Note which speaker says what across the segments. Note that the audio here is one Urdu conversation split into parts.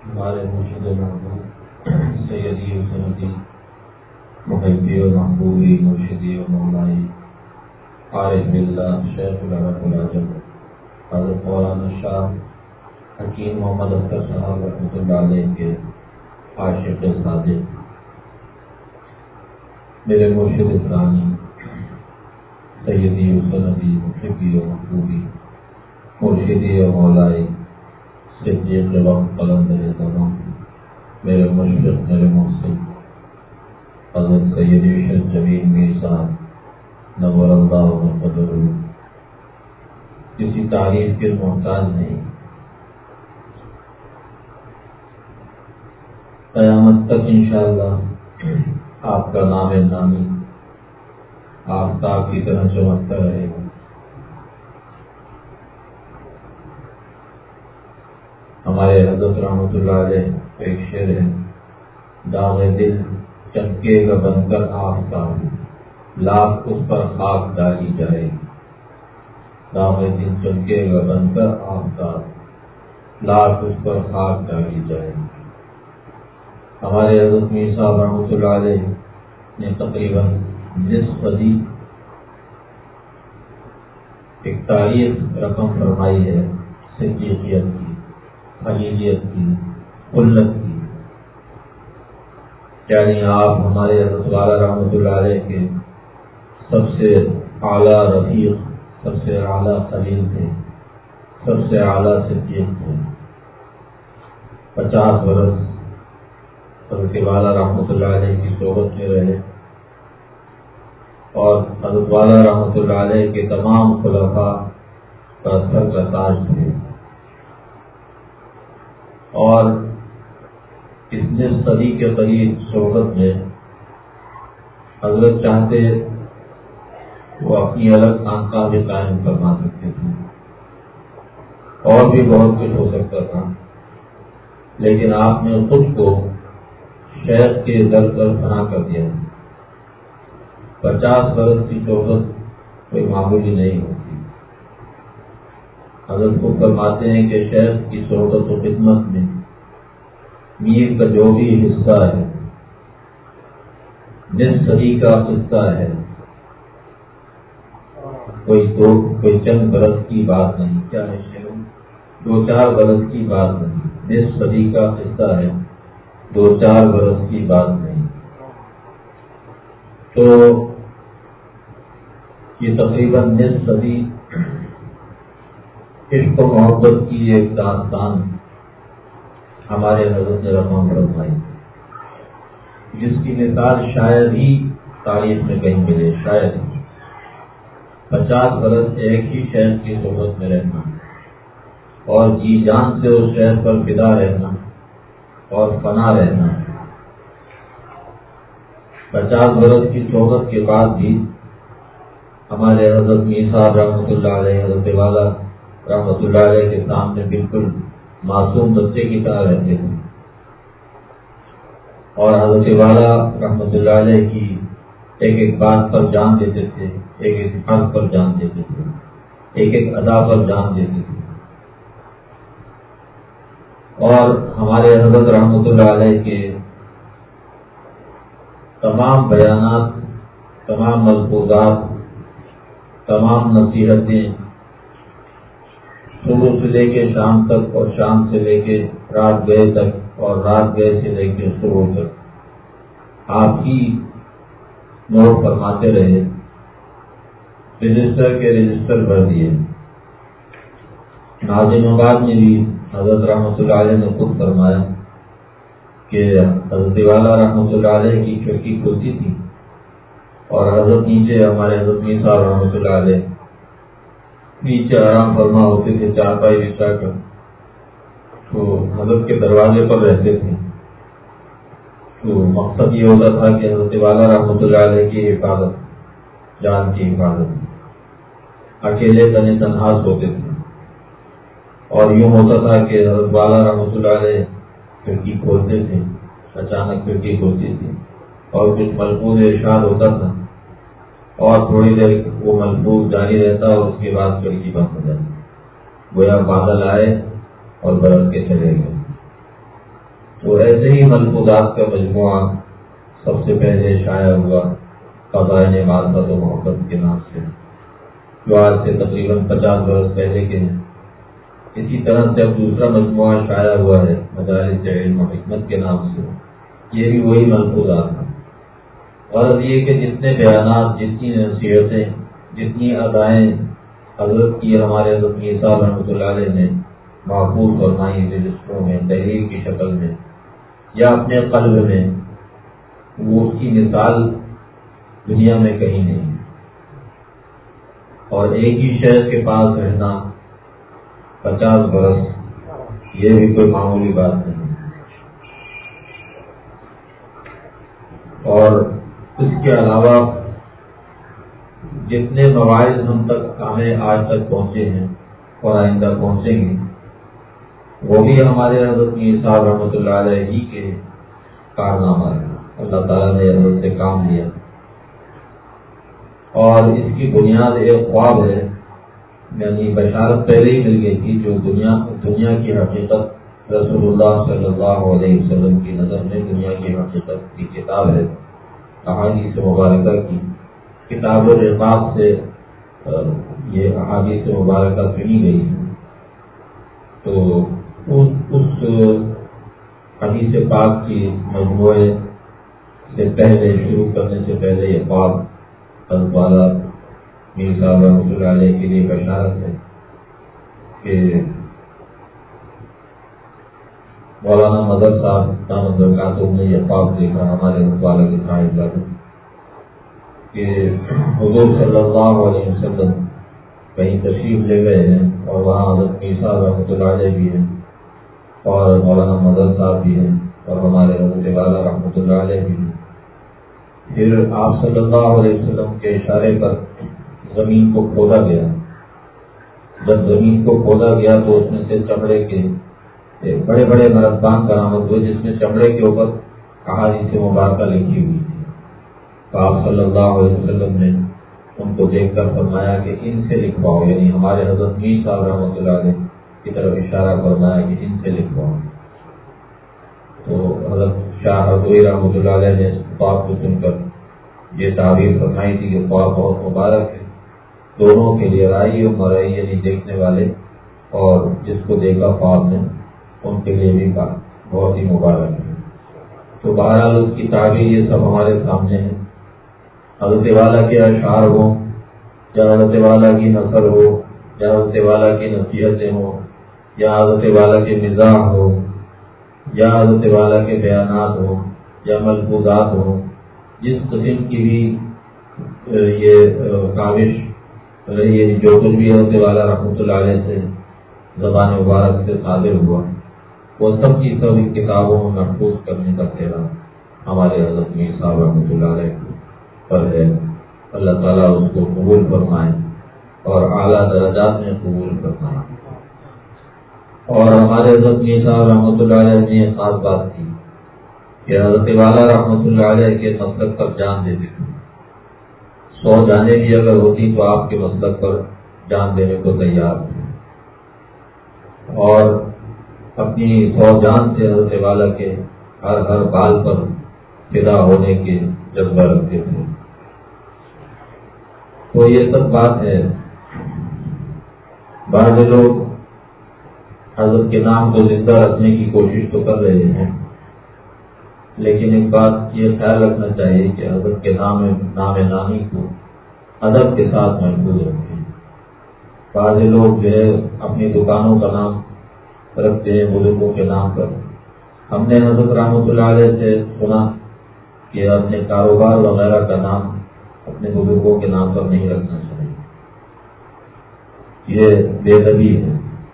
Speaker 1: ہمارے مرشد محبوب سیدی و سندی محبی و محبوبی مرشدی و مولائی عارف باللہ شیخ العرب العجم حضرت مولانا شاہ حکیم محمد اختر صاحب رحمۃ اللہ علیہ کے عاشق صادق میرے مرشد ثانی سیدی و سندی محبی و محبوبی مرشدی و مولائی صدیق وقت قلندر زمان میرے مشرق میرے محسن حضرت سیدی شیخ جمیل میر صاحب نور اللہ قدرہ کسی تعریف کے محتاج نہیں. قیامت تک انشاءاللہ آپ کا نام نامی آفتاب کی طرح چمکتا رہے گا. ہمارے حضرت رحمۃ اللہ علیہ ایک شعر ہے: داغ دل چمکے گا بن کر آفتاب لاکھ اس پر خاک ڈالی جائے گی. داغ دل چمکے گا بن کر آفتاب لاکھ اس پر خاک ڈالی جائے گی. ہمارے حضرت میر صاحب رحمۃ اللہ علیہ نے تقریباً نصف صدی ایک تاریخ رقم فرمائی ہے صدیقیت کی، خلیلیت کی، قلت کی. یعنی آپ ہمارے حضرت والا رحمۃ اللہ علیہ کے سب سے اعلیٰ رفیق، سب سے اعلیٰ خلیل تھے، سب سے اعلیٰ صدیق تھے. 50 برس حضرت والا رحمۃ اللہ علیہ کی صحبت میں رہے اور حضرت والا رحمۃ اللہ علیہ کے تمام خلفاء کا سر کا تاج تھے. اور اس نصف صدی کے قریب صحبت میں حضرت چاہتے وہ اپنی الگ خانقاہ بھی قائم فرما سکتے تھے اور بھی بہت کچھ ہو سکتا تھا، لیکن آپ نے خود کو شیخ کے در پر فنا کر دیا. 50 برس کی صحبت کوئی معمولی نہیں ہوتی. حضرت کو فرماتے ہیں کہ شیخ کی صحبت و خدمت میں میر کا جو بھی حصہ ہے نصف صدی کا قصہ ہے. کوئی چند برس کی بات نہیں، کیا ہے 2-4 برس کی بات نہیں. نصف صدی کا قصہ ہے، 2-4 برس کی بات نہیں. تو یہ تقریباً نصف صدی عشق و محبت کی ایک داستان ہمارے حضرت نے رقم فرمائی، جس کی مثال شاید ہی تاریخ میں کہیں ملے. شاید 50 برس ایک ہی شہر کی صحبت میں رہنا اور جی جان سے اس شہر پر فدا رہنا اور فنا رہنا. 50 برس کی صحبت کے بعد بھی ہمارے حضرت میر صاحب رحمۃ اللہ علیہ، حضرت والا رحمۃ اللہ علیہ کے سامنے بالکل معصوم بچے کی طرح رہتے تھے اور حضرت والا رحمۃ اللہ علیہ کی ایک بات پر جان دیتے تھے، ایک حرف پر جان دیتے تھے، ایک ادا پر جان دیتے تھے. اور ہمارے حضرت رحمۃ اللہ علیہ کے تمام بیانات، تمام ملفوظات، تمام نصیحتیں صبح سے لے کے شام تک اور شام سے لے کے رات گئے تک اور رات گئے سے لے کے صبح تک آپ ہی نوٹ فرماتے رہے. رجسٹر کے رجسٹر بھر دیے. ناظم آباد میں بھی حضرت رحمۃ اللہ علیہ نے خود فرمایا کہ حضرت والا رحمۃ اللہ علیہ کی کھڑکی کھلتی تھی اور حضرت نیچے، ہمارے حضرت میر صاحب رحمۃ اللہ علیہ نیچے آرام فرما ہوتے تھے چارپائی بچھا کر. تو حضرت کے دروازے پر رہتے تھے. تو مقصد یہ ہوتا تھا کہ حضرت والا رحمۃ اللہ علیہ کی حفاظت، جان کی حفاظت. اکیلے تنے تنہا ہوتے تھے اور یوں ہوتا تھا کہ حضرت والا رحمۃ اللہ علیہ کھڑکی کھولتے تھے، اچانک کھڑکی کھولتی تھی اور کچھ ملفوظ ارشاد ہوتا تھا اور تھوڑی دیر وہ ملفوظ جاری رہتا اور اس کے بعد کھڑکی بند ہو جاتی، گویا بادل آئے اور برس کے چلے گئے. تو ایسے ہی ملفوظات کا مجموعہ سب سے پہلے شائع ہوا قضائن معرفت و محبت کے نام سے، جو آج سے تقریباً 50 برس پہلے کے ہیں۔ اسی طرح سے اب دوسرا مجموعہ شائع ہوا ہے مجالس علم و حکمت کے نام سے، یہ بھی وہی ملفوظات ہیں۔ غرض یہ کہ جتنے بیانات، جتنی نصیحتیں، جتنی ادائیں حضرت کی ہمارے حضرت میر صاحب رحمۃ اللہ علیہ نے محفوظ فرمائی رجسٹروں میں، تحریر کی شکل میں یا اپنے قلب میں، وہ اس کی مثال دنیا میں کہیں نہیں ہے۔ اور ایک ہی شہر کے پاس رہنا 50 برس، یہ بھی کوئی معمولی بات نہیں۔ اور اس کے علاوہ جتنے مواعظ ہم تک ہمیں آج تک پہنچے ہیں اور آئندہ پہنچیں گے، وہ بھی ہمارے حضرت میر صاحب رحمۃ اللہ علیہ ہی کے کارنامہ ہے۔ اللہ تعالیٰ نے حضرت سے کام لیا، اور اس کی بنیاد ایک خواب ہے، یعنی بشارت پہلے ہی مل گئی تھی، جو دنیا کی حقیقت رسول اللہ صلی اللہ علیہ وسلم کی نظر میں دنیا کی حقیقت کی کتاب ہے، احادیث مبارکہ کی کتاب الرقاق سے یہ احادیث مبارکہ چنی گئی ہے۔ تو اس حدیث پاک کی مجموعے سے پہلے شروع کرنے سے پہلے یہ خواب حضرت والا میر صاحب رحمۃ اللہ علیہ کے لیے بشارت ہے کہ مولانا مدر صاحب دامت برکاتہ نے یہ خواب دیکھا ہمارے حضرت والا کے صاحب کہ حضور صلی اللہ علیہ وسلم کہیں تشریف لے گئے ہیں، اور وہاں حضرت میر صاحب رحمۃ اللہ علیہ بھی ہیں، اور مولانا مدر صاحب بھی ہیں، اور ہمارے حضرت والا رحمۃ اللہ علیہ بھی ہیں۔ پھر آپ صلی اللہ علیہ وسلم کے اشارے پر زمین کو کھودا گیا۔ جب زمین کو کھودا گیا تو اس میں سے چمڑے کے بڑے بڑے مرتبان برآمد ہوئے، جس میں چمڑے کے اوپر احادیث مبارکہ لکھی ہوئی تھی۔ تو آپ صلی اللہ علیہ وسلم نے ان کو دیکھ کر فرمایا کہ ان سے لکھواؤ، یعنی ہمارے حضرت میر صاحب رحمۃ اللہ علیہ کی طرف اشارہ فرمایا کہ ان سے لکھواؤ۔ تو حضرت شاہ ہردوئی رحمۃ اللہ علیہ نے خواب کو سن کر یہ تعبیر فرمائی تھی کہ خواب بہت مبارک ہے، دونوں کے لیے، رائی اور مرائی، یعنی دیکھنے والے اور جس کو دیکھا خواب میں، ان کے لیے بھی بہت ہی مبارک ہے۔ تو بہرحال اس کی تعبیر یہ سب ہمارے سامنے ہے۔ حضرت والا کے اشعار ہوں، یا حضرت والا کی نثر ہو، یا حضرت والا کی نصیحتیں ہوں، یا حضرت والا کے مزاح ہو، یا حضرت والا کے بیانات ہوں، یا ملفوظات ہوں، جس قسم کی بھی یہ کاوش رہی ہے، جو کچھ بھی حضرت والا رحمۃ اللہ علیہ سے زبان مبارک سے صادر ہوا، وہ سب کی سب کتابوں میں محفوظ کرنے کا پھیلا ہمارے حضرت میر صاحب رحمۃ اللہ علیہ پر ہے۔ اللہ تعالیٰ اس کو قبول فرمائے اور اعلیٰ درجات میں قبول فرمائے۔ اور ہمارے حضرت میر صاحب رحمۃ اللہ علیہ نے یہ خاص بات کی کہ حضرت والا رحمۃ اللہ علیہ کے مسلک پر جان دیتے تھے۔ 100 جانیں بھی اگر ہوتی تو آپ کے مسلک پر جان دینے کو تیار تھے، اور اپنی 100 جان سے حضرت والا کے ہر بال پر فدا ہونے کے جذبہ رکھتے تھے۔ تو یہ سب بات ہے۔ بعض لوگ حضرت کے نام کو زندہ رکھنے کی کوشش تو کر رہے ہیں، لیکن ایک بات یہ خیال رکھنا چاہیے کہ حضرت کے نام نامی کو ادب کے ساتھ محفوظ رکھیں۔ بعض لوگ جو ہے اپنی دکانوں کا نام رکھتے ہیں بزرگوں کے نام پر۔ ہم نے حضرت رحمۃ اللہ علیہ سے سنا کہ اپنے کاروبار وغیرہ کا نام اپنے بزرگوں کے نام پر نہیں رکھنا چاہیے، یہ بے ادبی ہے۔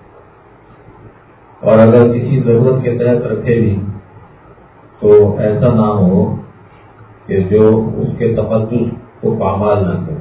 Speaker 1: اور اگر کسی ضرورت کے تحت رکھے بھی تو ایسا نام ہو کہ جو اس کے تقدس کو پامال نہ کرے۔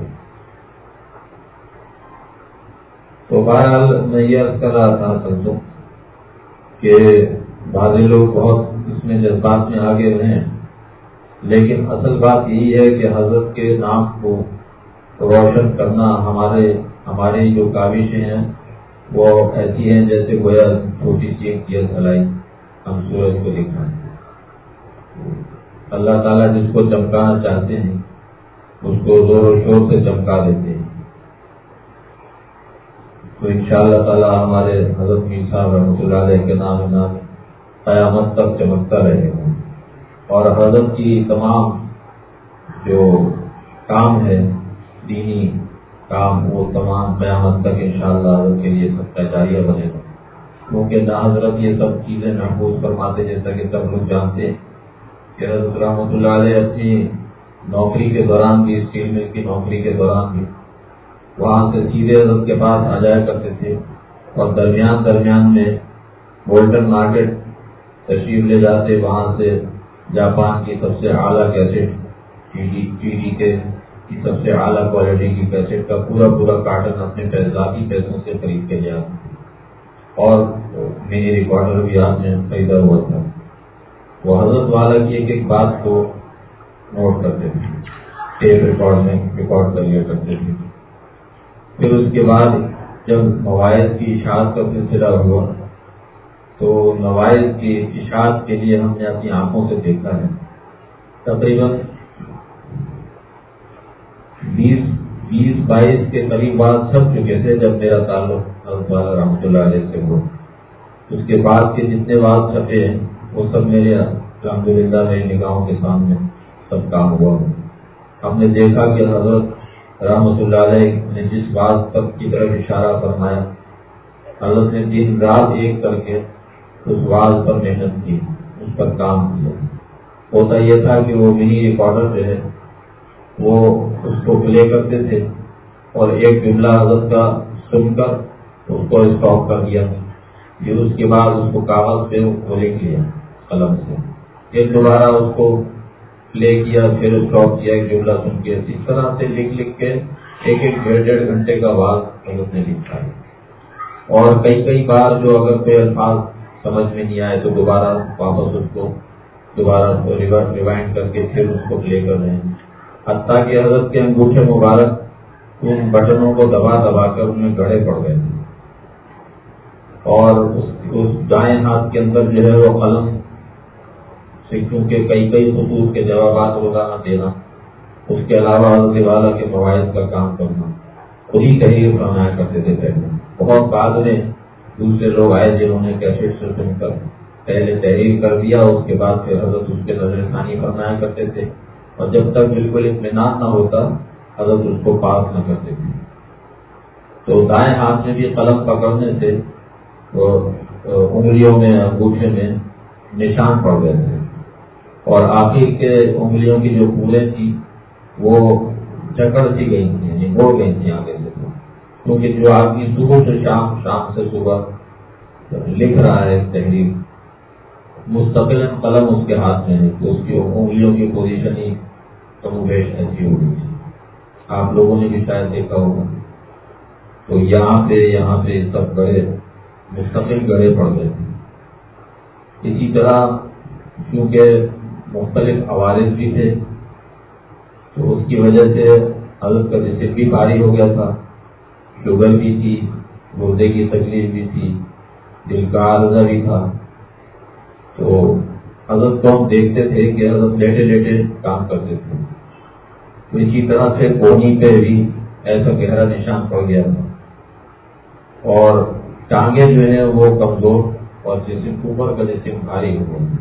Speaker 1: تو بہرحال میں یہ عرض کر رہا تھا سمجھو کہ بعض لوگ بہت اس میں جذبات میں آگے ہیں، لیکن اصل بات یہی ہے کہ حضرت کے نام کو روشن کرنا ہماری جو کاوشیں ہیں وہ ایسی ہیں جیسے گویا چھوٹی سی ایک چیز ہلائی، ہم سورج کو دکھائیں. اللہ تعالیٰ جس کو چمکانا چاہتے ہیں اس کو زور و شور سے چمکا دیتے ہیں. تو انشاءاللہ تعالیٰ ہمارے حضرت میر صاحب رحمۃ اللہ علیہ کے نام قیامت تک چمکتا رہے گا. اور حضرت کی تمام جو کام ہے دینی کام وہ تمام قیامت تک انشاءاللہ حضرت کے لیے سب کا جاریہ بنے گا. کیونکہ نہ حضرت یہ سب چیزیں محفوظ فرماتے جیسا کہ سب لوگ جانتے ہیں کہ حضرت رحمۃ اللہ علیہ اپنی نوکری کے دوران بھی اسٹیل مل کی نوکری کے دوران بھی وہاں سے سیدھے حضرت کے پاس آ جایا کرتے تھے اور درمیان میں بولٹن مارکیٹ تشریف لے جاتے. وہاں سے جاپان کی سب سے اعلیٰ کیسٹ ٹی ڈی کے سب سے اعلیٰ کوالٹی کی کیسٹ کا پورا کارٹن اپنے ذاتی پیسوں سے خرید کے لے آتے اور منی ریکارڈر بھی آپ نے خریدا ہوا تھا. وہ حضرت والا کی ایک بات کو نوٹ کرتے تھے, ٹیپ ریکارڈ میں ریکارڈ کر لیا کرتے تھے. پھر اس کے بعد جب مواعظ کی اشاعت کا سلسلہ ہوا تو مواعظ کی اشاعت کے لیے ہم نے اپنی آنکھوں سے دیکھا ہے تقریباً 20-22 کے قریب بات چھپ چکے تھے جب میرا تعلق حضرت والا رحمۃ اللہ علیہ سے ہوا. اس کے بعد کے جتنے بات چھپے ہیں وہ سب میرے الحمدللہ میری نگاہوں کے سامنے سب کام ہوا. ہم نے دیکھا کہ حضرت رحمۃ اللہ علیہ نے جس بات تک کی طرف اشارہ فرمایا حضرت نے دن رات ایک کر کے اس واز پر محنت کی, اس پر کام کیا. ہوتا یہ تھا کہ وہ منی ریکارڈر جو ہے وہ اس کو پلے کرتے تھے اور ایک جملہ حضرت کا سن کر اس کو اسٹاپ کر دیا, پھر اس کے بعد اس کو کاغذ پہ وہ لکھ لیا قلم سے, پھر دوبارہ اس کو پلے کیا, پھر اسٹاپ کیا ایک جملہ سن کے. اس طرح سے لکھ کے ایک 1.5 گھنٹے کا واز حضرت نے لکھا ہے. اور کئی بار جو اگر کوئی الفاظ سمجھ میں نہیں آئے تو دوبارہ واپس اس کو دوبارہ ریوائنڈ کر کے پھر اس کو پلے کر رہے ہیں. حتیٰ کہ حضرت کے انگوٹھے مبارک ان بٹنوں کو دبا کر ان میں گڑھے پڑ گئے تھے اور اس دائیں ہاتھ کے اندر جو ہے وہ قلم سکھوں کے کئی خطوط کے جوابات روزانہ دینا, اس کے علاوہ حضرت والا کے مواعظ کا کام کرنا, وہی تحریر فرمایا کرتے تھے. پہلے بہت بعد میں دوسرے لوگ آئے جنہوں نے کیسٹ سے سن کر پہلے تحریر کر دیا, اس کے بعد پھر حضرت اس کے نظر ثانی فرمایا کرتے تھے اور جب تک بالکل اطمینان نہ ہوتا حضرت اس کو پاس نہ کرتے تھے. تو دائیں ہاتھ میں بھی قلم پکڑنے سے انگلیوں میں انگوٹھے میں نشان پڑ گئے تھے اور آخر کے انگلیوں کی جو پوریں تھی وہ جکڑ سی گئی تھی, یعنی موڑ گئی تھی آگے سے. کیونکہ جو آدمی صبح سے شام سے صبح لکھ رہا ہے تحریر مستقل قلم اس کے ہاتھ میں ہے تو اس کی انگلیوں کی پوزیشن ہی کم و بیش ایسی ہو گئی تھی. آپ لوگوں نے بھی شاید دیکھا ہوگا. تو یہاں پہ سب گڑھے مستقل گڑھے پڑ گئے تھے. اسی طرح کیونکہ مختلف عوارض بھی تھے تو اس کی وجہ سے حضرت کا جسم بھی بھاری ہو گیا تھا, شوگر بھی تھی, گردے کی تکلیف بھی تھی, دل کا عارضہ بھی تھا. تو حضرت کو ہم دیکھتے تھے کہ حضرت لیٹے کام کرتے تھے. تو اسی طرح سے کونی پہ بھی ایسا گہرا نشان پڑ گیا تھا اور ٹانگیں جو ہیں وہ کمزور اور جسم اوپر کا جسم بھاری ہو گیا.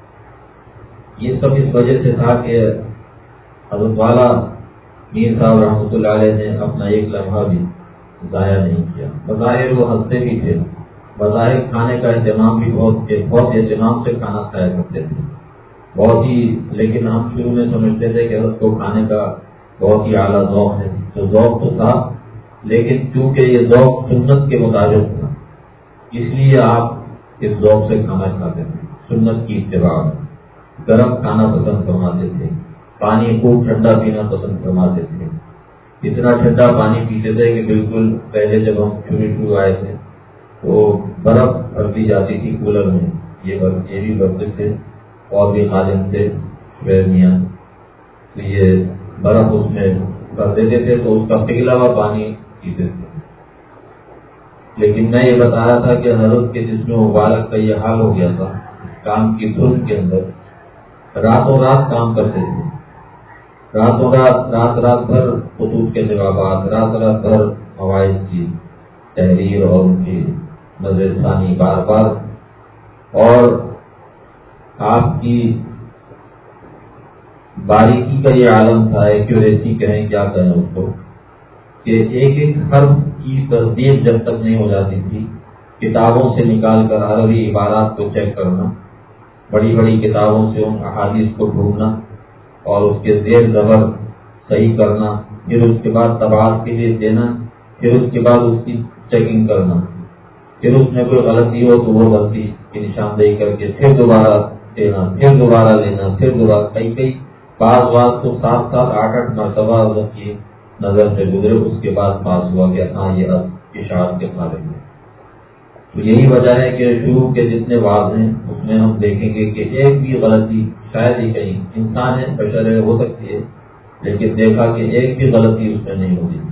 Speaker 1: یہ سب اس وجہ سے تھا کہ حضرت والا میر صاحب رحمۃ اللہ علیہ نے اپنا ایک لمحہ بھی ضائع نہیں کیا. بظاہر وہ ہنستے بھی تھے, بظاہر کھانے کا اہتمام بھی بہت اہتمام سے کھانا کھایا کرتے تھے بہت ہی. لیکن ہم شروع میں سمجھتے تھے کہ حضرت کو کھانے کا بہت ہی اعلیٰ ذوق ہے. تو ذوق تو تھا لیکن چونکہ یہ ذوق سنت کے مطابق تھا اس لیے آپ اس ذوق سے کھانا کھاتے تھے. سنت کی اتباع میں گرم کھانا پسند فرماتے تھے, پانی خوب ٹھنڈا پینا پسند فرماتے تھے. اتنا ٹھنڈا پانی پیتے تھے کہ بالکل پہلے جب ہم شروع آئے تھے تو برف بھر دی جاتی تھی کولر میں. یہ بھی برتن تھے اور بھی خادم تھے میاں, تو یہ برف اس میں بھر دیتے تھے تو اس کا پگھلا ہوا پانی پیتے تھے. لیکن میں یہ بتا رہا تھا کہ حضرت کے جسم مبارک کا یہ حال ہو گیا تھا کام کی دھن کے اندر راتوں رات کام کرتے تھے، راتوں رات بھر خطوط کے جوابات، رات بھر مواعظ کی تحریر اور ان کی نظر ثانی بار بار. اور آپ کی باریکی کا یہ عالم تھا، ایکوریسی کہیں کیا کہیں اس کو، کہ ایک ایک حرف کی تصدیق جب تک نہیں ہو جاتی تھی کتابوں سے نکال کر عربی عبارات کو چیک کرنا، بڑی بڑی کتابوں سے ان احادیث کو ڈھونڈنا اور اس کے زیر زبر صحیح کرنا، پھر اس کے بعد طباعت کے لیے دینا، پھر اس کے بعد اس کی چیکنگ کرنا، پھر اس میں کوئی غلطی ہو تو وہ غلطی کی نشاندہی کر کے پھر دوبارہ دینا، پھر دوبارہ لینا، پھر دوبارہ کئی بعض تو 7-8 مرتبہ حضرت کی نظر سے گزرے، اس کے بعد پاس ہوا کہ ہاں یہ اشاعت کے قابل ہے. تو یہی وجہ ہے کہ شروع کے جتنے واضح ہیں اس میں ہم دیکھیں گے کہ ایک بھی غلطی شاید ہی کہیں، انسان ہے، بشر ہے، ہو سکتی ہے، لیکن دیکھا کہ ایک بھی غلطی اس میں نہیں ہوتی.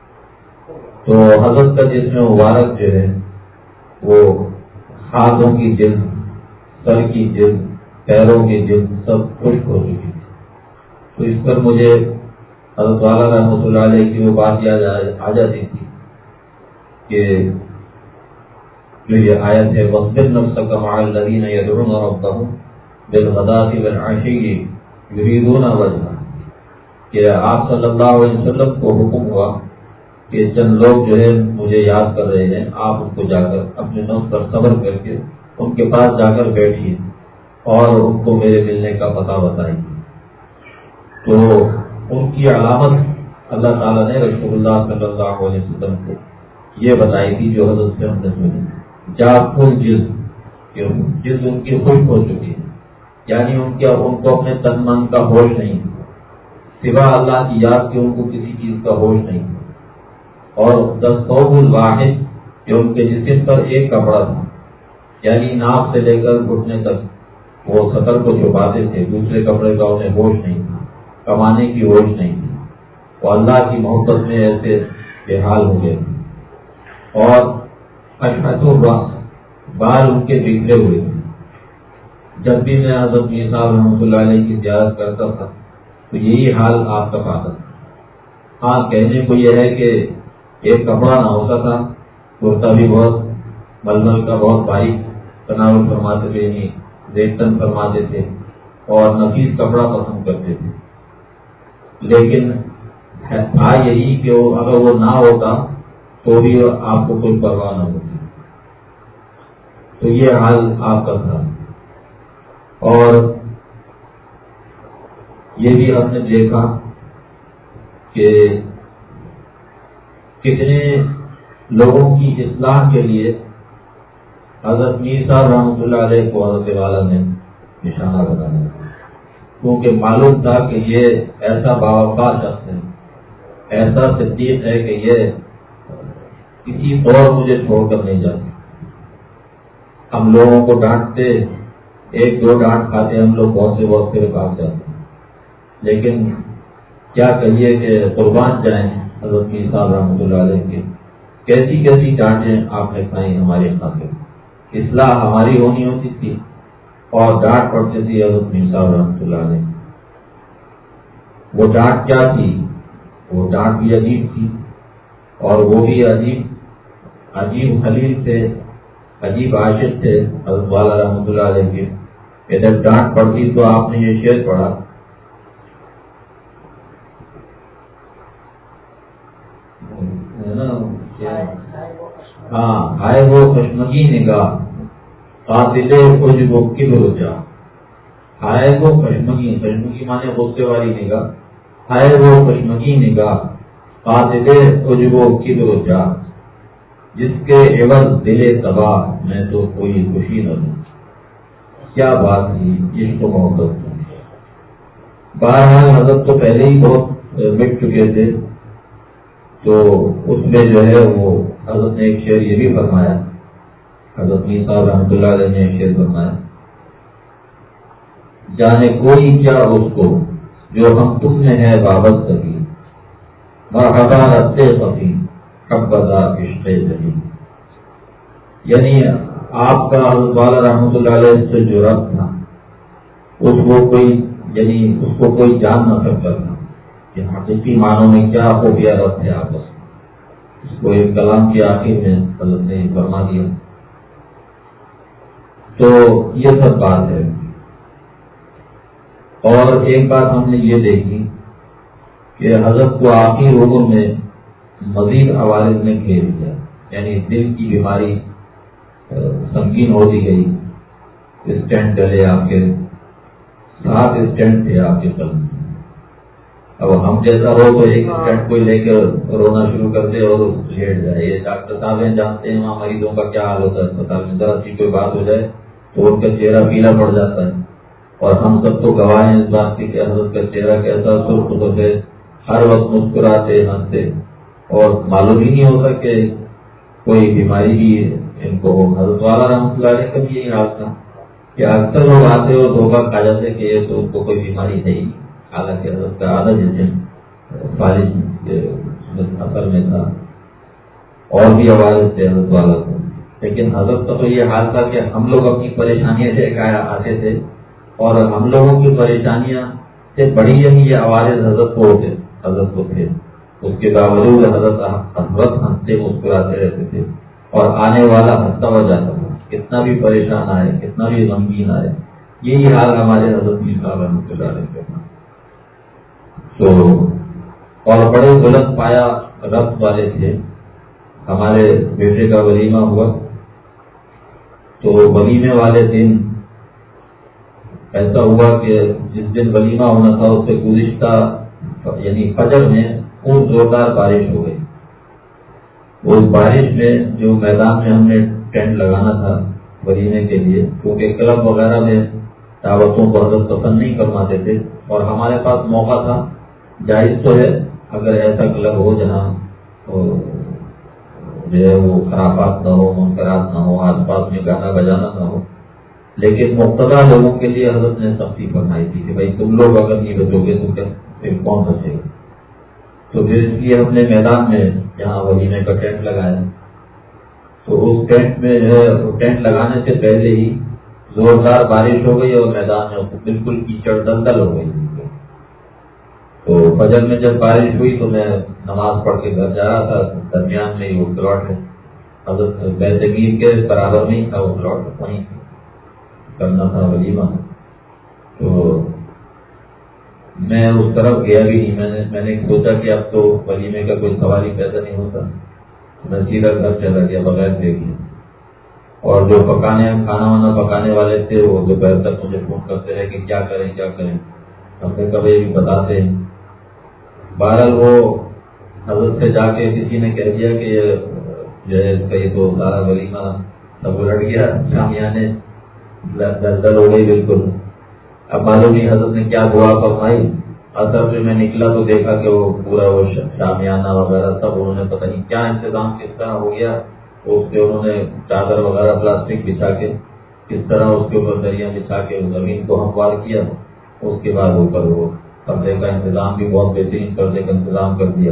Speaker 1: تو حضرت کا جسم مبارک جو ہے وہ ہاتھوں کی جلد، سر کی جلد، پیروں کی جلد سب خشک ہو چکی تھی. تو اس پر مجھے حضرت والا رحمۃ اللہ علیہ کی وہ بات یاد آ جاتی تھی کہ جو یہ آیت ہے وَاصْبِرْ نَفْسَكَ مَعَ الَّذِينَ يَدْعُونَ رَبَّهُمْ بِالْغَدَاةِ وَالْعَشِيِّ يُرِيدُونَ وَجْهَهُ، کہ آپ صلی اللہ علیہ وسلم کو حکم ہوا کہ چند لوگ جو ہے مجھے یاد کر رہے ہیں، آپ ان کو جا کر اپنے نفس پر صبر کر کے ان کے پاس جا کر بیٹھیے اور ان کو میرے ملنے کا پتہ بتائیے. تو ان کی علامت اللہ تعالیٰ نے رسول اللہ صلی اللہ علیہ وسلم کو یہ بتائی تھی جو حضرت سے ہم نے سنی. جافل جلد ان کی خشک ہو چکی ہے، یعنی ان کو اپنے تن من کا ہوش نہیں، سوا اللہ کی یاد کے ان کو کسی چیز کا ہوش نہیں. اور دستوب الواحد کہ ان کے جسم پر ایک کپڑا تھا، یعنی ناف سے لے کر گھٹنے تک وہ سطر کو چھپاتے تھے، دوسرے کپڑے کا انہیں ہوش نہیں تھا، کمانے کی ہوش نہیں تھی. وہ اللہ کی محبت میں ایسے بے حال ہو گئے. اور بال ان کے بکھرے ہوئے تھے. جب بھی میں حضرت میر صاحب رحمۃ اللہ علیہ کی زیارت کرتا تھا تو یہی حال آپ کا پاتا تھا. ہاں کہنے کو یہ ہے کہ ایک کپڑا نہ ہوتا تھا، کرتا بھی بہت ململ کا بہت باریک تناول فرماتے تھے، یعنی ریتن فرماتے تھے اور نفیس کپڑا پسند کرتے تھے. لیکن تھا یہی کہ اگر وہ نہ ہوتا تو بھی آپ کو کوئی پرواہ نہ ہوتی. تو یہ حال آپ کا تھا. اور یہ بھی ہم نے دیکھا کہ کتنے لوگوں کی اصلاح کے لیے حضرت میر صاحب رحمۃ اللہ علیہ کو حضرت والا نے نشانہ بنایا، کیونکہ معلوم تھا کہ یہ ایسا باوفا شخص ہے، ایسا صدیق ہے کہ یہ کسی طور مجھے چھوڑ کر نہیں جاتے. ہم لوگوں کو ڈانٹتے، ایک دو ڈانٹ کھاتے ہم لوگ بہت سے بھاگ جاتے ہیں، لیکن کیا کہیے کہ قربان جائیں حضرت میر صاحب رحمۃ اللہ علیہ کے، کیسی ڈانٹیں آپ نے کھائی ہماری خاطر. اصلاح ہماری ہونی ہوتی تھی اور ڈانٹ پڑتی تھی حضرت میر صاحب رحمۃ اللہ علیہ. وہ ڈانٹ کیا تھی؟ وہ ڈانٹ بھی عجیب تھی، اور وہ بھی عجیب خلیل تھے، عجیب عاشق تھے حضرت والا رحمۃ اللہ علیہ کے. کہ جب ڈانٹ پڑتی تو آپ نے یہ شعر پڑھا، ہاں، آئے وہ کشمگی نگاہ قاتل عجب و کبر جا. آئے وہ کشمگی مانے غصے والی نگاہ، آئے وہ کشمگی نگاہ قاتل عجب و کبر جا، جس کے عوض دل تباہ میں تو کوئی خوشی نہ دوں. کیا بات تھی عشق و محبت. بہرحال حضرت تو پہلے ہی بہت مٹ چکے تھے، تو اس میں جو ہے وہ حضرت نے ایک شعر یہ بھی فرمایا، حضرت میر صاحب رحمۃ اللہ علیہ نے ایک شعر فرمایا، جانے کوئی کیا اس کو جو ہم تم میں ہے بابت سکی، مرحبا رتے خفی حبذا عشق جلی. یعنی آپ کا حضرت والا رحمۃ اللہ علیہ سے جو رب تھا اس کو کوئی یعنی اس کو کوئی جان نہ سکتا تھا کہ حقیقی معنوں میں کیا خوبیاں رب تھے آپس میں. اس کو ایک کلام کی آخر میں حضرت نے فرما دیا. تو یہ سب بات ہے. اور ایک بات ہم نے یہ دیکھی کہ حضرت کو آخری حکم میں مزید عوارض نے گھیر دیا. یعنی دل کی بیماری سنگین ہوتی گئی. اسٹینٹ ڈلے آپ کے 7 اسٹینٹ تھے آپ کے قلب. اب ہم جیسا ہو تو ایک اسٹینٹ کو لے کر رونا شروع کرتے اور لیٹ جائے. یہ ڈاکٹر صاحب جانتے ہیں وہاں مریضوں کا کیا حال ہوتا ہے اسپتال میں. ذرا سی کوئی بات ہو جائے تو ان کا چہرہ پیلا پڑ جاتا ہے. اور ہم سب تو گواہ ہیں اس بات کی کہ حضرت کا چہرہ کیسا سرخ سفید, ہر وقت مسکراتے ہنستے, اور معلوم ہی نہیں ہوتا کہ کوئی بیماری بھی ان کو ہو. حضرت والا رحمۃ اللہ علیہ کا بھی یہی حال تھا کہ اکثر لوگ آتے اور دھوکہ کھا جاتے کہ یہ تو ان کو کوئی بیماری ہے ہی, حالانکہ حضرت کا آدھا جسم فارغ اثر میں تھا. اور بھی آواز تھے حضرت والا کو. لیکن حضرت کا تو یہ حال تھا کہ ہم لوگ اپنی پریشانیاں لے کر آتے تھے اور ہم لوگوں کی پریشانیاں سے بڑی یہ عوارض حضرت کو تھے. اس کے باوجود حضرت ہنستے مسکراتے رہتے تھے اور آنے والا ہنستا ہوا جاتا تھا. کتنا بھی پریشان آئے, کتنا بھی غمگین آئے, یہی حال ہمارے حضرت صاحب رحمۃ اللہ علیہ کا تھا. تو اور بڑے بلند پایا ربط والے تھے. ہمارے بیٹے کا ولیمہ ہوا تو ولیمے والے دن ایسا ہوا کہ جس دن ولیمہ ہونا تھا اس سے گزشتہ یعنی فجر میں خوب زوردار بارش ہو گئی. اس بارش میں جو میدان میں ہم نے ٹینٹ لگانا تھا ولیمے کے لیے, کیونکہ کلب وغیرہ میں دعوتوں کو حضرت پسند نہیں فرماتے تھے اور ہمارے پاس موقع تھا. جائز تو ہے اگر ایسا کلب ہو جہاں جو ہے وہ خرافات نہ ہو, منکرات نہ ہو, آس پاس میں گانا بجانا نہ ہو, لیکن مقتدی لوگوں کے لیے حضرت نے سختی فرمائی تھی کہ بھائی تم لوگ اگر نہیں بچو گے تو پھر کون بچے گا. تو پھر اس لیے ہم نے میدان میں جہاں ولیمے کا ٹینٹ لگایا. تو اس ٹینٹ میں جو ہے ٹینٹ لگانے سے پہلے ہی زوردار بارش ہو گئی اور میدان میں بالکل کیچڑ دلدل ہو گئی. تو فجر میں جب بارش ہوئی تو میں نماز پڑھ کے گھر جا رہا تھا. درمیان میں ہی وہ پلاٹ ہے حضرت بیت میر کے برابر میں ہی تھا وہ پلاٹ, وہیں کرنا تھا ولیمہ. تو میں اس طرف گیا بھی نہیں. میں نے سوچا کہ اب تو ولیمے کا کوئی سوال ہی پیدا نہیں ہوتا. میں سیدھا گھر چلا گیا بغیر دیکھے. اور جو کھانا وانا پکانے والے تھے وہ دوپہر تک مجھے فون کرتے رہے کہ کیا کریں کیا کریں. ہم نے کبھی بھی بتاتے ہیں. بہرحال وہ حضرت سے جا کے کسی نے کہہ دیا کہ جو ہے اس کا یہ تو سارا ولیمہ سب الٹ گیا, شامیانے دلدل ہو گئی بالکل. اب معلوم نہیں حضرت نے کیا دعا فرمائی. اثر سے میں نکلا تو دیکھا کہ وہ پورا وہ شامیانہ وغیرہ سب انہوں نے پتہ نہیں کیا انتظام کس طرح ہو گیا. اس پہ انہوں نے چادر وغیرہ پلاسٹک بچھا کے کس طرح اس کے اوپر دریاں بچھا کے زمین کو ہموار کیا. اس کے بعد اوپر وہ پردے کا انتظام بھی بہت بہترین پردے کا انتظام کر دیا.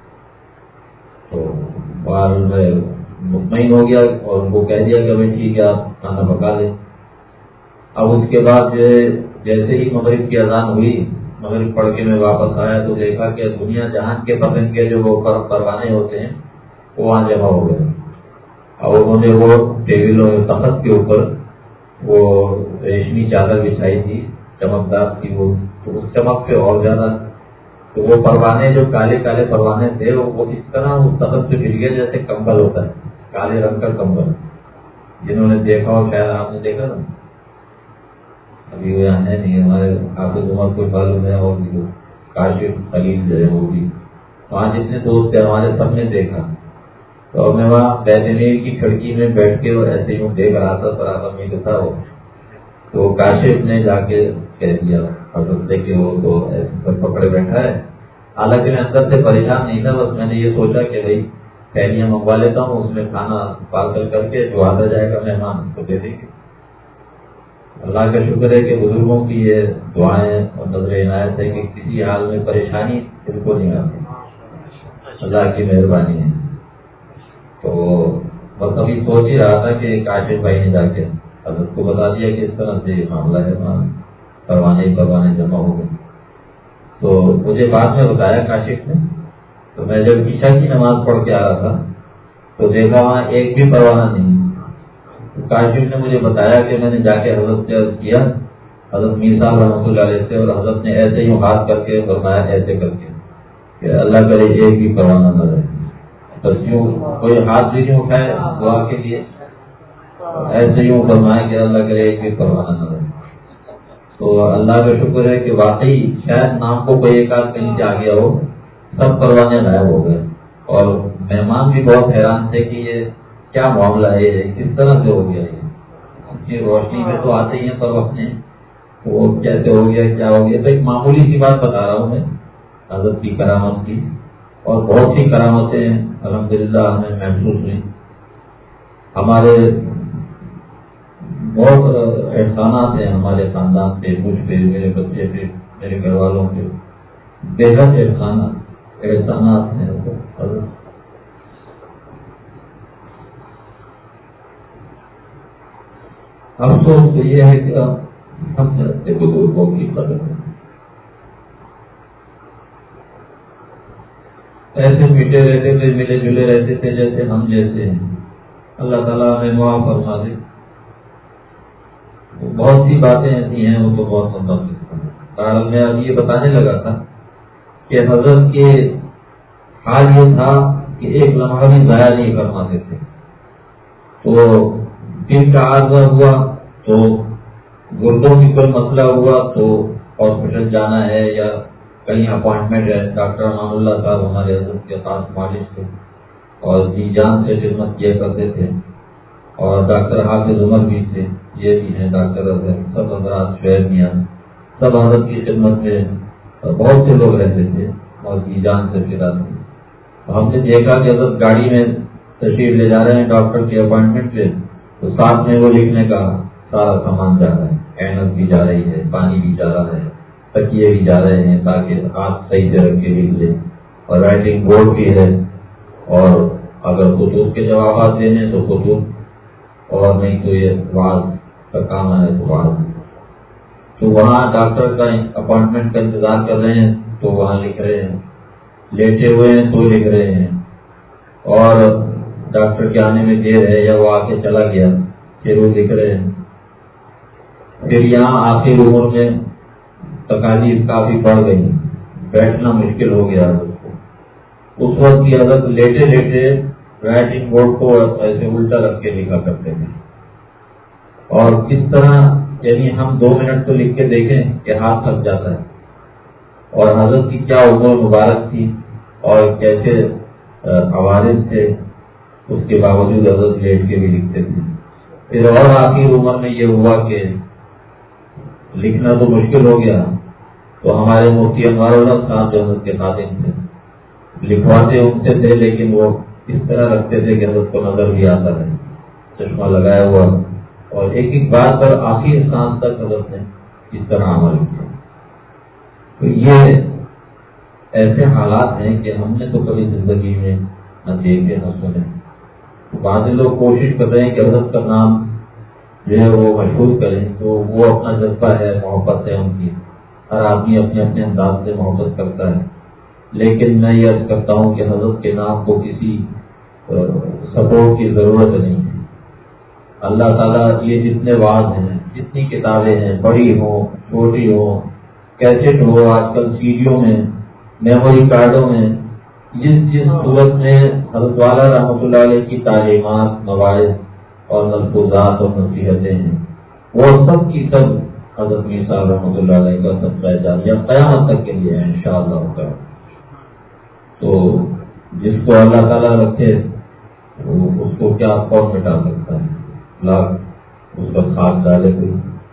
Speaker 1: تو باہر میں مطمئن ہو گیا اور ان کو کہہ دیا کہ بھائی ٹھیک ہے آپ کھانا پکا لیں. اب اس کے بعد جیسے ہی مغرب کی اذان ہوئی, مغرب پڑھ کے میں واپس آیا تو دیکھا کہ دنیا جہان کے پسند کے جو وہ پروانے ہوتے ہیں وہ وہاں جمع ہو گئے. اور انہوں نے وہ ٹیبلوں تخت کے اوپر وہ ریشمی چادر بچھائی تھی چمکدار تھی وہ, تو اس چمک پہ اور زیادہ. تو وہ پروانے جو کالے کالے پروانے تھے وہ اس طرح اس تخت پہ گر گئے جیسے کمبل ہوتا ہے, کالے رنگ کا کمبل. جنہوں نے دیکھا ہو شاید آپ نے دیکھا نا, ابھی وہ ہے نہیں ہمارے حافظ عمر کو معلوم ہے, اور بھی کاشف خلیل جو ہے وہ بھی وہاں جتنے دوست تھے ہمارے سب نے دیکھا. تو میں وہاں بیت میر کی کھڑکی میں بیٹھ کے ایسے ہی دیکھ رہا تھا سراغ میں جو تھا وہ. تو کاشف نے جا کے کہہ دیا حضرت سے کہ وہ تو ایسے پکڑے بیٹھا ہے. حالانکہ میں اندر سے پریشان نہیں تھا, بس میں نے یہ سوچا کہ بھائی پہلیاں منگوا لیتا ہوں, اس میں کھانا پارسل کر کے جو آتا جائے گا مہمان اس کو دے دیں گے. اللہ کا شکر ہے کہ بزرگوں کی یہ دعائیں اور نظر عنایت ہے کہ کسی حال میں پریشانی بالکل نہیں آتی, اللہ کی مہربانی ہے. تو بس ابھی سوچ ہی رہا تھا کہ کاشف بھائی نے جا کے حضرت کو بتا دیا کہ اس طرح سے معاملہ ہے، پروانے جمع ہو گئے. تو مجھے بعد میں بتایا کاشف نے. تو میں جب عشاء کی نماز پڑھ کے آ رہا تھا تو دیکھا وہاں ایک بھی پروانہ نہیں. کاشف نے مجھے بتایا کہ میں نے جا کے حضرت سے عرض کیا، حضرت میر صاحب رحمۃ اللہ علیہ سے، اور حضرت نے ایسے ہی ہاتھ کر کے فرمایا ایسے کر کے کہ اللہ کرے ایک بھی پروانہ نہ رہے. بس یوں کوئی ہاتھ بھی نہیں اٹھائے دعا کے لیے، ایسے یوں فرمایا کہ اللہ کرے ایک بھی پروانہ نہ رہے. تو اللہ کا شکر ہے کہ واقعی شاید نام کو کوئی ایک آدھ کہیں سے آ گیا ہو، سب پروانے غائب ہو گئے. اور مہمان بھی بہت حیران تھے کہ یہ کیا معاملہ ہے، کس طرح سے ہو گیا یہ روشنی میں تو آتے ہی ہیں سب اپنے، وہ کیسے ہو گیا کیا ہو گیا. تو ایک معمولی سی بات بتا رہا ہوں میں حضرت کی کرامت کی، اور بہت سی کرامتیں الحمدللہ ہمیں محسوس ہوئی. ہمارے بہت احسانات ہیں ہمارے خاندان پہ، مجھ پہ، میرے بچے پہ، میرے گھر والوں پہ، بے حد احسانات ہیں. افسوس تو یہ ہے کہ ہم نے اپنے بزرگوں کی قدر ایسے میٹھے رہتے تھے، ملے جلے رہتے تھے جیسے ہم جیسے ہیں. اللہ تعالیٰ ہمیں معاف فرما دے. بہت سی باتیں ایسی ہیں وہ تو بہت مطلب. میں اب یہ بتانے لگا تھا کہ حضرت کے حال یہ تھا کہ ایک لمحہ بھی ضائع نہیں فرماتے تھے. تو دل کا عارضہ ہوا تو گردوں کی کوئی مسئلہ ہوا تو ہاسپٹل جانا ہے یا کہیں اپوائنٹمنٹ ہے، ڈاکٹر امان اللہ صاحب ہمارے حضرت کے خاص مالک تھے اور جی جان سے خدمت کیا کرتے تھے. اور ڈاکٹر حافظ عمر بھی تھے، یہ بھی ہیں ڈاکٹر اظہر، سب حضرات شعیب میاں، سب حضرت کی خدمت میں بہت سے لوگ رہتے تھے اور جی جان سے فدا تھے. ہم نے دیکھا کہ حضرت گاڑی میں تشریف لے جا رہے ہیں ڈاکٹر کے اپوائنٹمنٹ پہ، تو ساتھ میں وہ لکھنے کا سارا سامان جا رہا ہے، اینک بھی جا رہی ہے، پانی بھی جا رہا ہے، تکیے بھی جا رہے ہیں تاکہ ہاتھ صحیح سے رکھ کے لکھ لیں، اور رائٹنگ بورڈ بھی ہے، اور اگر خطوط کے جوابات دینے تو خطوط، اور نہیں تو یہ واز کا کام ہے تو واز. تو وہاں ڈاکٹر کا اپوائنٹمنٹ کا انتظار کر رہے ہیں تو وہاں لکھ رہے ہیں، لیٹے ہوئے ہیں تو لکھ رہے ہیں، اور ڈاکٹر کے آنے میں دیر ہے یا وہ آ کے چلا گیا پھر وہ لکھ رہے ہیں. پھر یہاں آخر عمر میں تکالیف کافی بڑھ گئی، بیٹھنا مشکل ہو گیا حضرت کو. اس وقت کی حضرت لیٹے لیٹے رائٹنگ بورڈ کو ایسے الٹا رکھ کے لکھا کرتے تھے. اور کس طرح یعنی ہم 2 منٹ تو لکھ کے دیکھیں کہ ہاتھ تھک جاتا ہے. اور حضرت کی کیا عمر مبارک تھی اور کیسے عوارض تھے، اس کے باوجود حضرت لیٹ کے بھی لکھتے تھے. پھر اور آخر عمر میں یہ ہوا کہ لکھنا تو مشکل ہو گیا، تو ہمارے مفتی انوار اللہ صاحب جو حضرت کے خادم تھے لکھواتے ان سے تھے، لیکن وہ اس طرح رکھتے تھے کہ حضرت کو نظر بھی آتا رہے، چشمہ لگایا ہوا، اور ایک ایک بات پر آخری سانس تک حضرت نے اس طرح عمل کیا. تو یہ ایسے حالات ہیں کہ ہم نے تو کبھی زندگی میں نہ دیکھے نہ سنے. بعض لوگ کوشش کر رہے ہیں کہ حضرت کا نام جو ہے وہ مشہور کریں، تو وہ اپنا جذبہ ہے، محبت ہے ان کی، ہر آدمی اپنے اپنے انداز سے محبت کرتا ہے. لیکن میں یہ عرض کرتا ہوں کہ حضرت کے نام کو کسی سپورٹ کی ضرورت نہیں ہے. اللہ تعالیٰ یہ جتنے واعظ ہیں، جتنی کتابیں ہیں، بڑی ہوں چھوٹی ہوں، کیسٹ ہو، آج کل سیڈیوں میں، میموری کارڈوں میں، جس صورت میں حضرت والا رحمۃ اللہ علیہ کی تعلیمات، مواعظ اور ملفوظات اور نصیحتیں ہیں، وہ سب کی سب حضرت میر صاحب رحمۃ اللہ علیہ کا صدقہ جاریہ قیامت تک کے لیے ہے انشاءاللہ. تو جس کو اللہ تعالیٰ رکھے اس کو کیا کون مٹا سکتا ہے، لاکھ اس پر خاک ڈالے کوئی.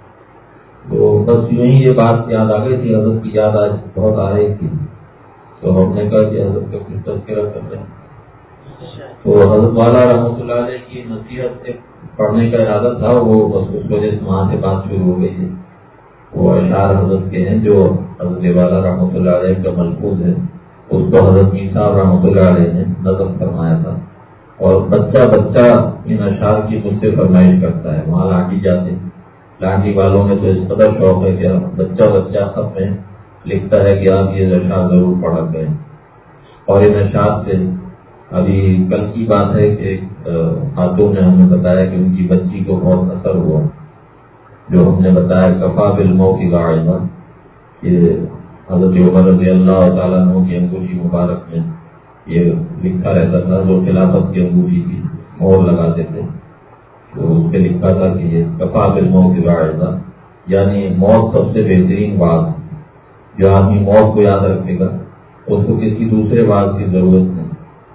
Speaker 1: تو بس یوں ہی یہ بات یاد آ گئی تھی، حضرت کی یاد آج بہت آ رہی تھی، تو ہم نے کہا کہ حضرت کا کچھ تذکرہ کرتے ہیں. تو حضرت والا رحمۃ اللہ علیہ کی نصیحت سے پڑھنے کا ارادہ تھا، وہ بس اس وجہ سے وہاں سے بات شروع ہو گئی ہے. وہ اشعار حضرت کے ہیں جو حضرت والا رحمۃ اللہ علیہ کا ملفوظ ہے، اس کو حضرت میر صاحب رحمۃ اللہ علیہ نے نظم فرمایا تھا. اور بچہ بچہ ان اشعار کی مجھ سے فرمائش کرتا ہے. وہاں لانڈی جاتے ہیں، لانڈی والوں میں تو اس قدر شوق ہے کہ بچہ بچہ خط میں لکھتا ہے کہ آپ یہ اشعار ضرور پڑھا کریں. اور ان اشعار سے ابھی کل کی بات ہے کہ ایک خاتون نے ہمیں بتایا کہ ان کی بچی کو بہت اثر ہوا، جو ہم نے بتایا کفا بالموت واعظا. یہ حضرت عمر رضی اللہ تعالیٰ عنہ کی انگوٹھی مبارک میں یہ لکھا رہتا تھا، جو خلافت کی انگوٹھی کی مہر لگاتے تھے، تو اس پہ لکھا تھا کہ یہ کفا بالموت واعظا، یعنی موت سب سے بہترین بات. جو آدمی موت کو یاد رکھے گا اس کو کسی دوسرے بات کی ضرورت نہیں.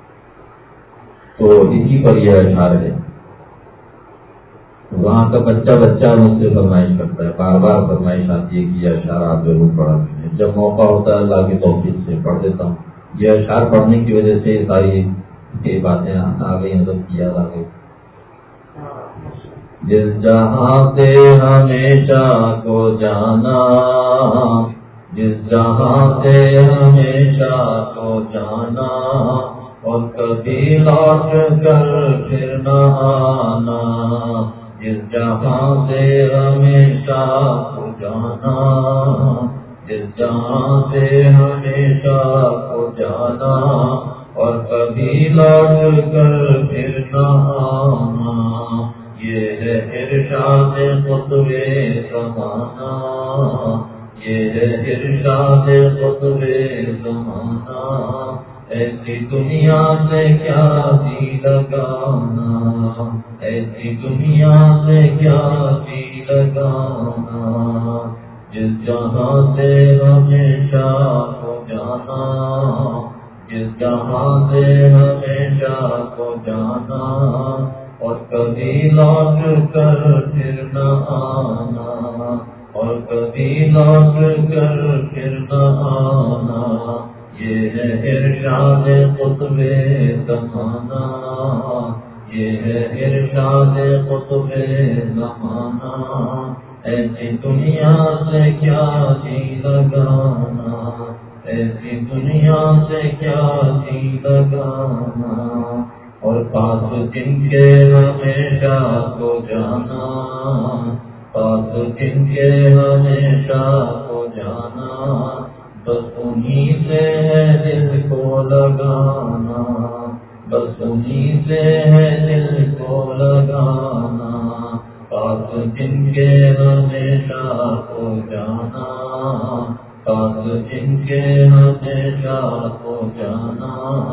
Speaker 1: تو اسی پر یہ اشعار ہے. وہاں کا بچہ بچہ مجھ سے فرمائش کرتا ہے، بار بار فرمائش آتی ہے کہ یہ اشعار آپ ضرور پڑھا کریں. جب موقع ہوتا ہے اللہ کی توفیق سے پڑھ دیتا ہوں. یہ اشعار پڑھنے کی وجہ سے ساری باتیں آ گئی، مدد کی یاد آ گئی. جس جہاں سے ہمیشہ کو جانا، جس جہاں سے ہمیشہ کو جانا، اور کبھی لوٹ کر پھر نہ آنا. جس جہاں سے ہمیشہ کو جانا، جس جہاں سے ہمیشہ کو جانا، اور کبھی لوٹ کر پھر نہ آنا. یہ ہے ارشاد قطب زمانہ، یہ ہے ارشاد قطب زمانہ. ایسی دنیا سے کیا جی لگانا، ایسی دنیا سے کیا جی لگانا. جس جہاں سے ہمیشہ کو جانا، جس جہاں سے ہمیشہ کو جانا، اور کبھی لوٹ کر پھر نہ آنا، اور کبھی لوٹ کر پھر نہ آنا. یہ ہے ارشاد قطب زمانہ، یہ ہے ارشاد قطب زمانہ. ایسی دنیا سے کیا جی لگانا، ایسی دنیا سے کیا جی لگانا. اور پاس جن کے ہمیشہ کو جانا، پاس جن کے ہمیشہ کو جانا، بس انہیں سے ہے دل کو لگانا، بس انہیں سے ہے دل کو لگانا. پاس جن کے ہمیشہ کو جانا، پاس جن کے ہمیشہ کو جانا،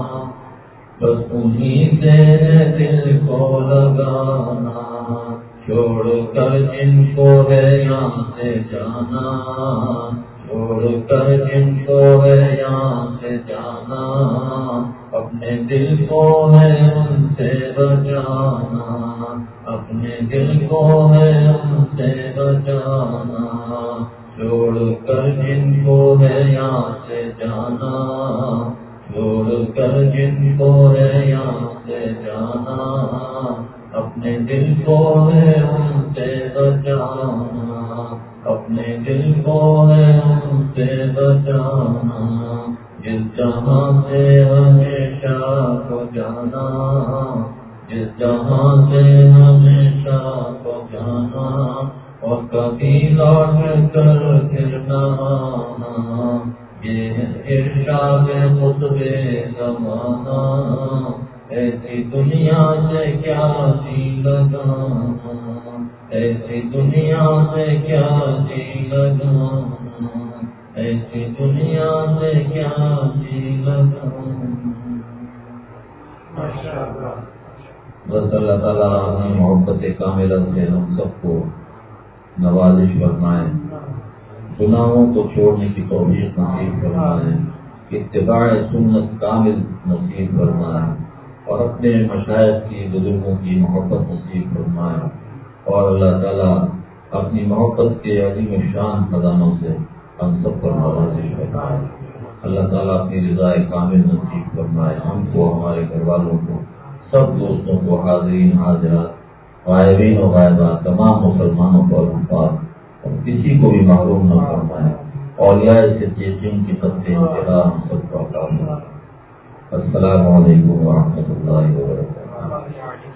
Speaker 1: بس انہیں سے دل کو لگانا. چھوڑ کر جن کو ہے یہاں سے جانا، چھوڑ کر جن کو ہے یہاں سے جانا، اپنے دل کو ہے ان سے بچانا، اپنے دل کو ہے ان سے بچانا. چھوڑ کر جن کو ہے یہاں سے جانا، چھوڑ کر جن کو ہے یہاں سے جانا، اپنے دل کو ہے ان سے بچانا، اپنے دل کو ہے ان سے بچانا. جس جہاں سے ہمیشہ کو جانا، جس جہاں سے ہمیشہ کو جانا، اور کبھی لوٹ کر پھر نہ آنا. یہ ارشاد قطب زمانہ، ایسی دنیا سے کیا جی لگانا، ایسی دنیا سے کیا جی لگانا، ایسی دنیا سے کیا جی لگانا. بس اللہ تعالیٰ اپنی محبت کاملہ سے ہم سب کو نوازش فرمائے، گناہوں کو چھوڑنے کی توفیق نصیب فرمائے، اتباع سنت کامل نصیب فرمائے، اور اپنے مشائخ کی بزرگوں کی محبت نصیب فرمائے. اور اللہ تعالیٰ اپنی محبت کے عظیم شان خزانوں سے ہم سب پر نوازش فرمائے. اللہ تعالیٰ اپنی رضا کامل نصیب فرمائے، ہم کو، ہمارے گھر والوں کو، سب دوستوں کو، حاضرین حاضرات، غائبین و غائبات، تمام مسلمانوں کو الفاظ، اور کسی کو بھی محروم نہ فرمائے. اولیاء صدیقین کی سب انتہا ہم سب کو عطا فرمائے. السلام علیکم ورحمۃ اللہ وبرکاتہ.
Speaker 2: اللہ علیہ